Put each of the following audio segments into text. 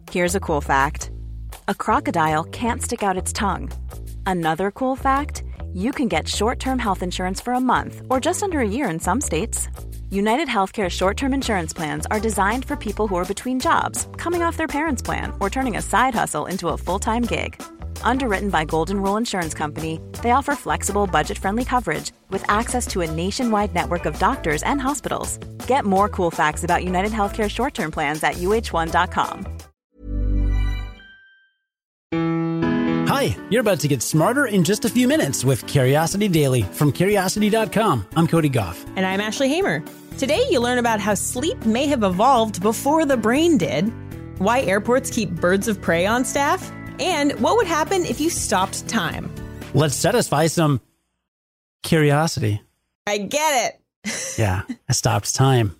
Here's a cool fact. A crocodile can't stick out its tongue. Another cool fact, you can get short-term health insurance for a month or just under a year in some states. United Healthcare short-term insurance plans are designed for people who are between jobs, coming off their parents' plan, or turning a side hustle into a full-time gig. Underwritten by Golden Rule Insurance Company, they offer flexible, budget-friendly coverage with access to a nationwide network of doctors and hospitals. Get more cool facts about United Healthcare short-term plans at uh1.com. Hi, you're about to get smarter in just a few minutes with Curiosity Daily from Curiosity.com. I'm Cody Goff. And I'm Ashley Hamer. Today, you learn about how sleep may have evolved before the brain did, why airports keep birds of prey on staff, and what would happen if you stopped time. Let's satisfy some curiosity. I get it. Yeah, I stopped time.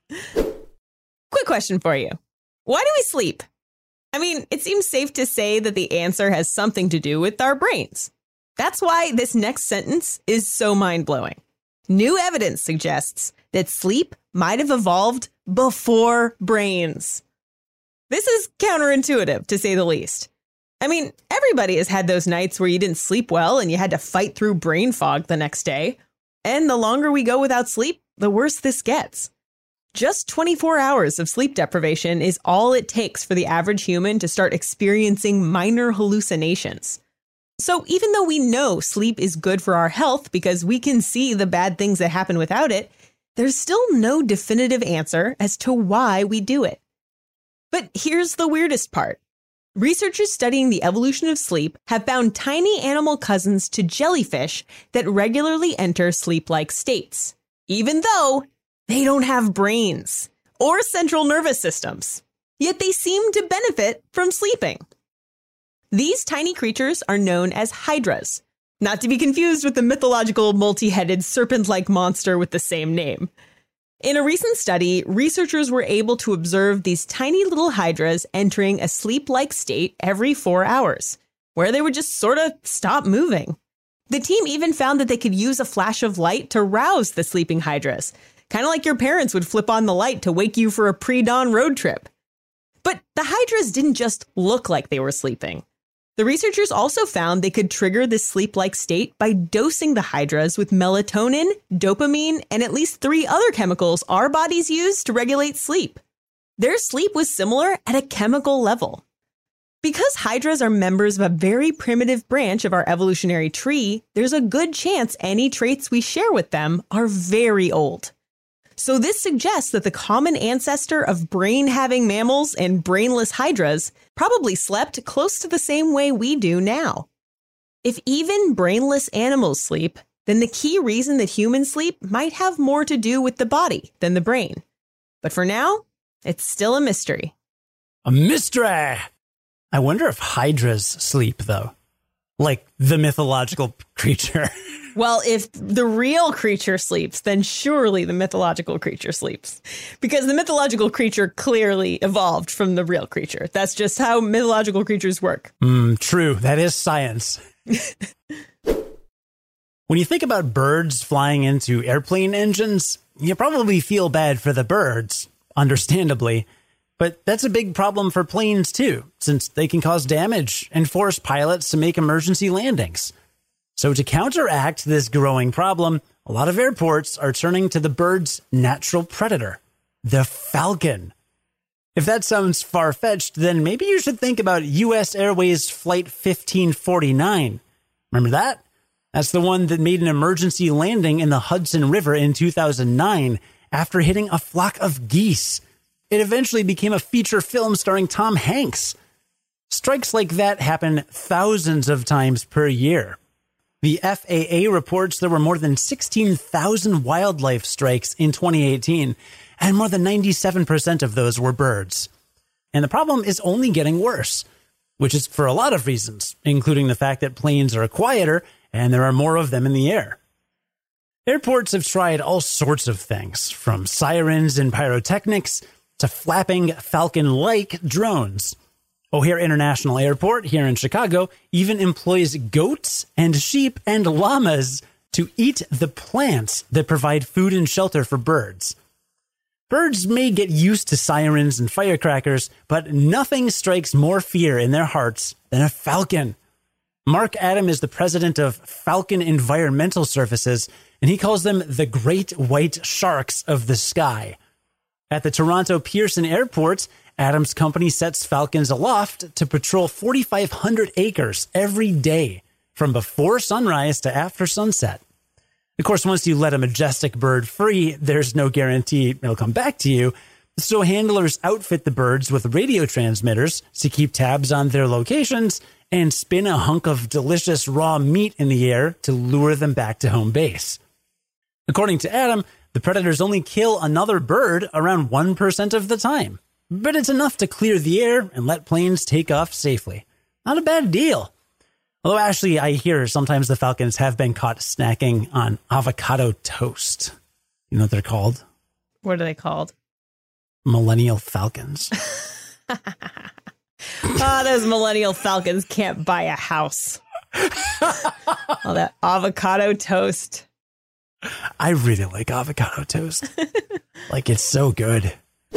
Quick question for you. Why do we sleep? I mean, it seems safe to say that the answer has something to do with our brains. That's why this next sentence is so mind-blowing. New evidence suggests that sleep might have evolved before brains. This is counterintuitive, to say the least. I mean, everybody has had those nights where you didn't sleep well and you had to fight through brain fog the next day. And the longer we go without sleep, the worse this gets. Just 24 hours of sleep deprivation is all it takes for the average human to start experiencing minor hallucinations. So even though we know sleep is good for our health because we can see the bad things that happen without it, there's still no definitive answer as to why we do it. But here's the weirdest part. Researchers studying the evolution of sleep have found tiny animal cousins to jellyfish that regularly enter sleep-like states, even though they don't have brains or central nervous systems, yet they seem to benefit from sleeping. These tiny creatures are known as hydras, not to be confused with the mythological multi-headed serpent-like monster with the same name. In a recent study, researchers were able to observe these tiny little hydras entering a sleep-like state every 4 hours, where they would just sort of stop moving. The team even found that they could use a flash of light to rouse the sleeping hydras, kind of like your parents would flip on the light to wake you for a pre-dawn road trip. But the hydras didn't just look like they were sleeping. The researchers also found they could trigger this sleep-like state by dosing the hydras with melatonin, dopamine, and at least 3 other chemicals our bodies use to regulate sleep. Their sleep was similar at a chemical level. Because hydras are members of a very primitive branch of our evolutionary tree, there's a good chance any traits we share with them are very old. So this suggests that the common ancestor of brain-having mammals and brainless hydras probably slept close to the same way we do now. If even brainless animals sleep, then the key reason that humans sleep might have more to do with the body than the brain. But for now, it's still a mystery. A mystery! I wonder if hydras sleep, though. Like the mythological creature. Well, if the real creature sleeps, then surely the mythological creature sleeps. Because the mythological creature clearly evolved from the real creature. That's just how mythological creatures work. True. That is science. When you think about birds flying into airplane engines, you probably feel bad for the birds, understandably. But that's a big problem for planes, too, since they can cause damage and force pilots to make emergency landings. So to counteract this growing problem, a lot of airports are turning to the bird's natural predator, the falcon. If that sounds far-fetched, then maybe you should think about U.S. Airways Flight 1549. Remember that? That's the one that made an emergency landing in the Hudson River in 2009 after hitting a flock of geese. It eventually became a feature film starring Tom Hanks. Strikes like that happen thousands of times per year. The FAA reports there were more than 16,000 wildlife strikes in 2018, and more than 97% of those were birds. And the problem is only getting worse, which is for a lot of reasons, including the fact that planes are quieter and there are more of them in the air. Airports have tried all sorts of things, from sirens and pyrotechnics to flapping falcon-like drones. O'Hare International Airport here in Chicago even employs goats and sheep and llamas to eat the plants that provide food and shelter for birds. Birds may get used to sirens and firecrackers, but nothing strikes more fear in their hearts than a falcon. Mark Adam is the president of Falcon Environmental Services, and he calls them the great white sharks of the sky. At the Toronto Pearson Airport, Adam's company sets falcons aloft to patrol 4,500 acres every day, from before sunrise to after sunset. Of course, once you let a majestic bird free, there's no guarantee it'll come back to you. So handlers outfit the birds with radio transmitters to keep tabs on their locations and spin a hunk of delicious raw meat in the air to lure them back to home base. According to Adam, the predators only kill another bird around 1% of the time. But it's enough to clear the air and let planes take off safely. Not a bad deal. Although, Ashley, I hear sometimes the falcons have been caught snacking on avocado toast. You know what they're called? What are they called? Millennial falcons. Those millennial falcons can't buy a house. All that avocado toast. I really like avocado toast. Like, it's so good.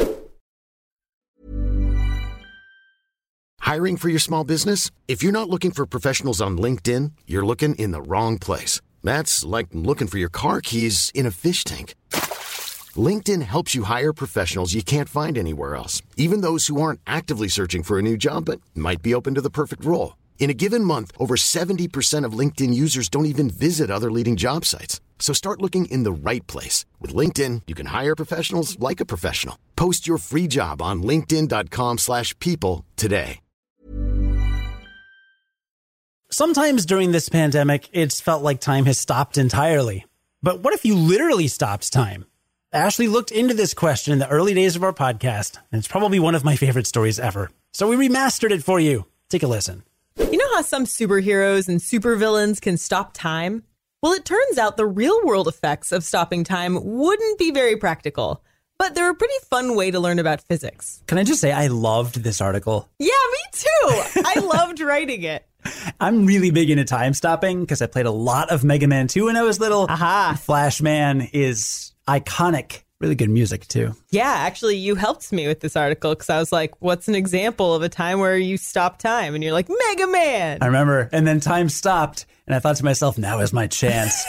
Hiring for your small business? If you're not looking for professionals on LinkedIn, you're looking in the wrong place. That's like looking for your car keys in a fish tank. LinkedIn helps you hire professionals you can't find anywhere else, even those who aren't actively searching for a new job but might be open to the perfect role. In a given month, over 70% of LinkedIn users don't even visit other leading job sites. So start looking in the right place. With LinkedIn, you can hire professionals like a professional. Post your free job on linkedin.com/people today. Sometimes during this pandemic, it's felt like time has stopped entirely. But what if you literally stopped time? Ashley looked into this question in the early days of our podcast, and it's probably one of my favorite stories ever. So we remastered it for you. Take a listen. You know how some superheroes and supervillains can stop time? Well, it turns out the real world effects of stopping time wouldn't be very practical, but they're a pretty fun way to learn about physics. Can I just say I loved this article? Yeah, me too. I loved writing it. I'm really big into time stopping because I played a lot of Mega Man 2 when I was little. Aha. Flash Man is iconic. Really good music, too. Yeah, actually, you helped me with this article because I was like, what's an example of a time where you stop time? And you're like, Mega Man. I remember. And then time stopped. And I thought to myself, now is my chance.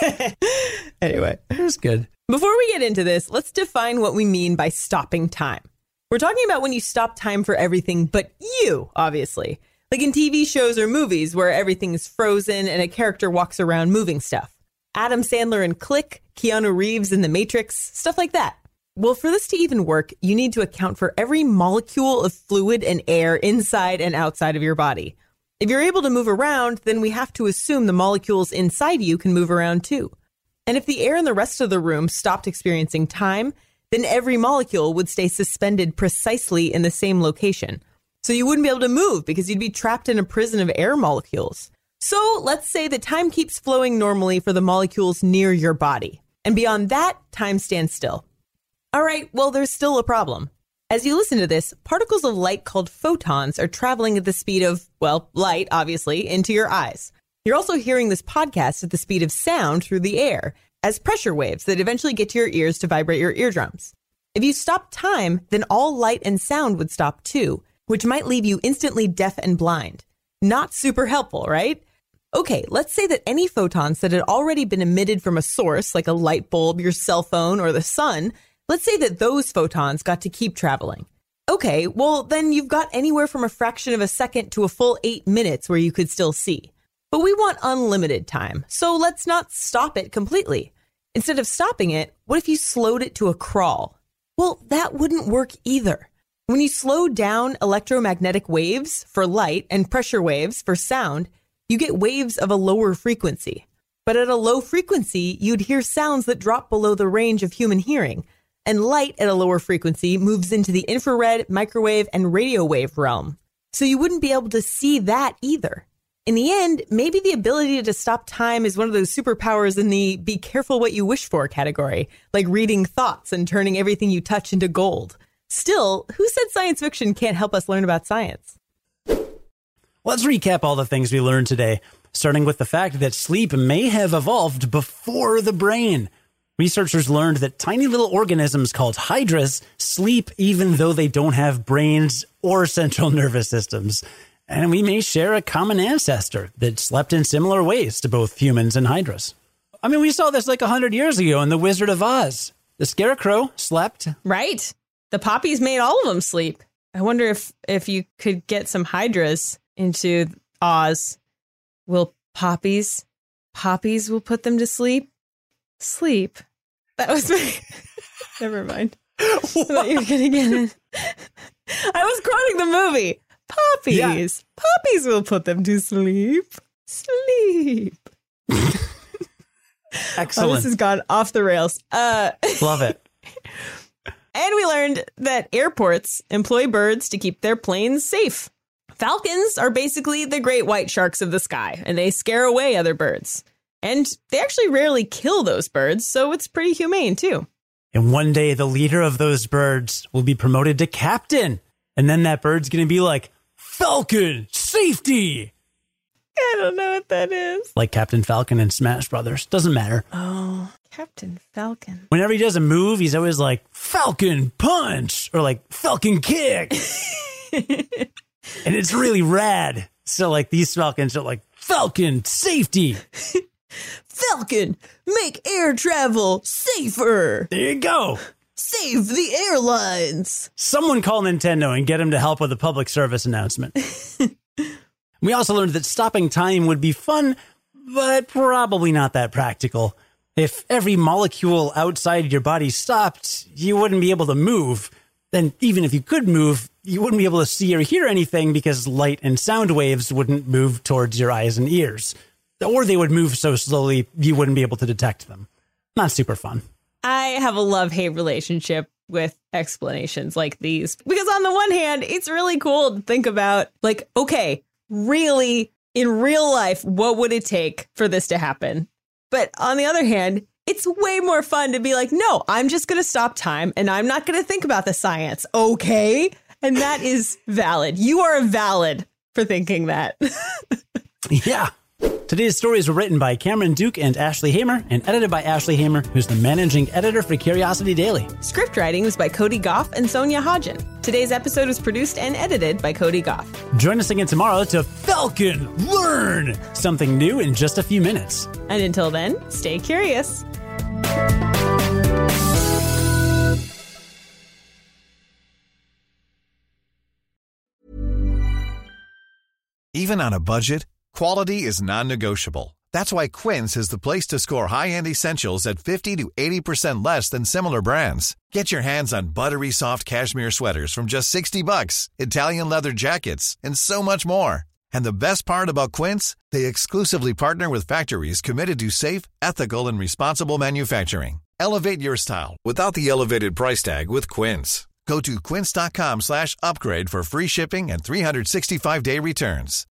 Anyway, it was good. Before we get into this, let's define what we mean by stopping time. We're talking about when you stop time for everything but you, obviously. Like in TV shows or movies where everything is frozen and a character walks around moving stuff. Adam Sandler in Click, Keanu Reeves in The Matrix, stuff like that. Well, for this to even work, you need to account for every molecule of fluid and air inside and outside of your body. If you're able to move around, then we have to assume the molecules inside you can move around too. And if the air in the rest of the room stopped experiencing time, then every molecule would stay suspended precisely in the same location. So you wouldn't be able to move because you'd be trapped in a prison of air molecules. So let's say that time keeps flowing normally for the molecules near your body. And beyond that, time stands still. All right, well, there's still a problem. As you listen to this, particles of light called photons are traveling at the speed of, well, light, obviously, into your eyes. You're also hearing this podcast at the speed of sound through the air as pressure waves that eventually get to your ears to vibrate your eardrums. If you stop time, then all light and sound would stop too, which might leave you instantly deaf and blind. Not super helpful, right? Okay, let's say that any photons that had already been emitted from a source, like a light bulb, your cell phone, or the sun, let's say that those photons got to keep traveling. Okay, well, then you've got anywhere from a fraction of a second to a full 8 minutes where you could still see. But we want unlimited time, so let's not stop it completely. Instead of stopping it, what if you slowed it to a crawl? Well, that wouldn't work either. When you slow down electromagnetic waves for light and pressure waves for sound, you get waves of a lower frequency. But at a low frequency, you'd hear sounds that drop below the range of human hearing. And light at a lower frequency moves into the infrared, microwave, and radio wave realm. So you wouldn't be able to see that either. In the end, maybe the ability to stop time is one of those superpowers in the be careful what you wish for category, like reading thoughts and turning everything you touch into gold. Still, who said science fiction can't help us learn about science? Let's recap all the things we learned today, starting with the fact that sleep may have evolved before the brain. researchers learned that tiny little organisms called hydras sleep even though they don't have brains or central nervous systems. And we may share a common ancestor that slept in similar ways to both humans and hydras. I mean, we saw this like 100 years ago in The Wizard of Oz. The scarecrow slept. Right. The poppies made all of them sleep. I wonder if you could get some hydras into Oz. Will poppies will put them to sleep? Sleep. That was my... Never mind. I thought you were going to get it. I was quoting the movie. Poppies. Yeah. Poppies will put them to sleep. Sleep. Excellent. Oh, this has gone off the rails. Love it. And we learned that airports employ birds to keep their planes safe. Falcons are basically the great white sharks of the sky, and they scare away other birds. And they actually rarely kill those birds, so it's pretty humane, too. And one day, the leader of those birds will be promoted to captain. And then that bird's going to be like, Falcon, safety! I don't know what that is. Like Captain Falcon in Smash Brothers. Doesn't matter. Oh, Captain Falcon. Whenever he does a move, he's always like, Falcon punch! Or like, Falcon kick! And it's really rad. So like these Falcons are like, Falcon, safety! Falcon, make air travel safer! There you go! Save the airlines! Someone call Nintendo and get him to help with a public service announcement. We also learned that stopping time would be fun, but probably not that practical. If every molecule outside your body stopped, you wouldn't be able to move. Then even if you could move, you wouldn't be able to see or hear anything because light and sound waves wouldn't move towards your eyes and ears. Or they would move so slowly you wouldn't be able to detect them. Not super fun. I have a love-hate relationship with explanations like these. Because on the one hand, it's really cool to think about, like, okay, really, in real life, what would it take for this to happen? But on the other hand, it's way more fun to be like, no, I'm just going to stop time and I'm not going to think about the science. Okay. And that is valid. You are valid for thinking that. Yeah. Today's stories were written by Cameron Duke and Ashley Hamer and edited by Ashley Hamer, who's the managing editor for Curiosity Daily. Script writing was by Cody Goff and Sonia Hodgen. Today's episode was produced and edited by Cody Goff. Join us again tomorrow to Falcon Learn something new in just a few minutes. And until then, stay curious. Even on a budget, quality is non-negotiable. That's why Quince is the place to score high-end essentials at 50 to 80% less than similar brands. Get your hands on buttery soft cashmere sweaters from just $60, Italian leather jackets, and so much more. And the best part about Quince, they exclusively partner with factories committed to safe, ethical, and responsible manufacturing. Elevate your style without the elevated price tag with Quince. Go to quince.com/upgrade for free shipping and 365-day returns.